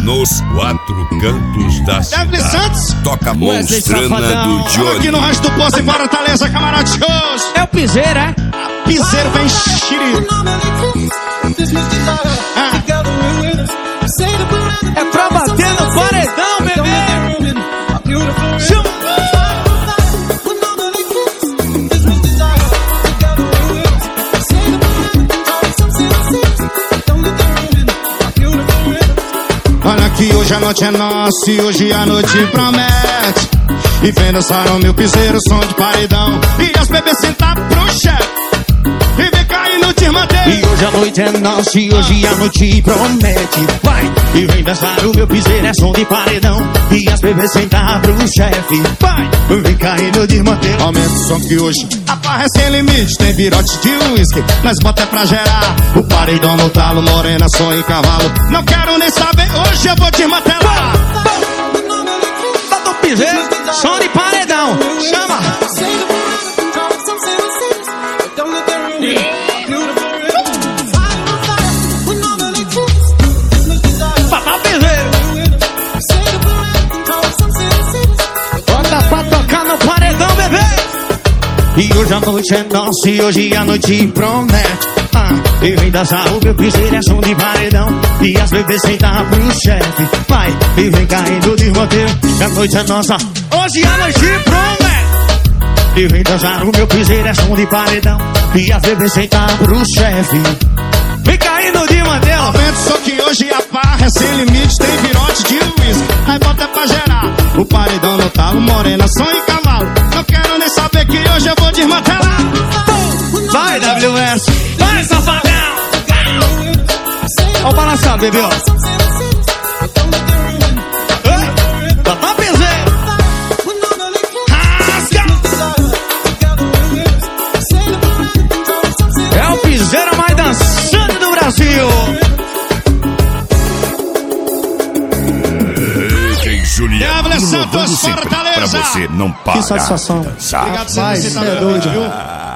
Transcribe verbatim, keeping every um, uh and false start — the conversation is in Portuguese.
nos quatro cantos da cidade. Santos. Toca Monstrana do Johnny. Aqui no Rancho do Poço, em Fortaleza, camarada shows. É o piseiro, é? Piseiro vem xiri. Ah. É pra bater no paredão, bebê. Chama. Olha que hoje a noite é nossa e hoje a noite promete. E vem dançar o meu piseiro, som de paredão. E as bebês sentar pro chefe. E vem cair no Tirmanteiro. E hoje a noite é nossa e hoje a noite promete. Vai! E vem dançar o meu piseiro, é som de paredão. E as bebês sentar pro chefe. Vai! Vem cair no Tirmanteiro. Aumenta o som que hoje a farra é sem limite. Tem virote de uísque, nós bota é pra gerar. O paredão no talo, morena, som e cavalo. Não quero nem saber, hoje eu vou desmantelar. Bota o piseiro, som de paredão. Chama! Papá piseiro. Bota pra tocar no paredão, bebê. E hoje a noite é nossa e hoje a noite promete. Ah, e vem dançar o meu piseiro, é som de paredão. E as bebês sentar pro chefe. Vai, e vem caindo de roteiro. A noite é nossa, hoje a noite promete. E vem dançar o meu piseiro, é som de paredão. E as bebês sentar pro chefe. Vem caindo de mantel. Aumenta o som que hoje a farra é sem limite. Tem virote de uísque, aí bota é pra gerar. O paredão no talo, morena, som e cavalo. Não quero nem saber que hoje eu vou desmantelar. Vai, W S, vai, safadão. Ó o balançar, bebê, ó. Papá piseiro. Rasga. É o piseiro mais dançante do Brasil. Tem Juliano Diablo Santos, Fortaleza. pra você não parar. Que satisfação. de dançar. Obrigado por Vai, você cê estar é doido. viu?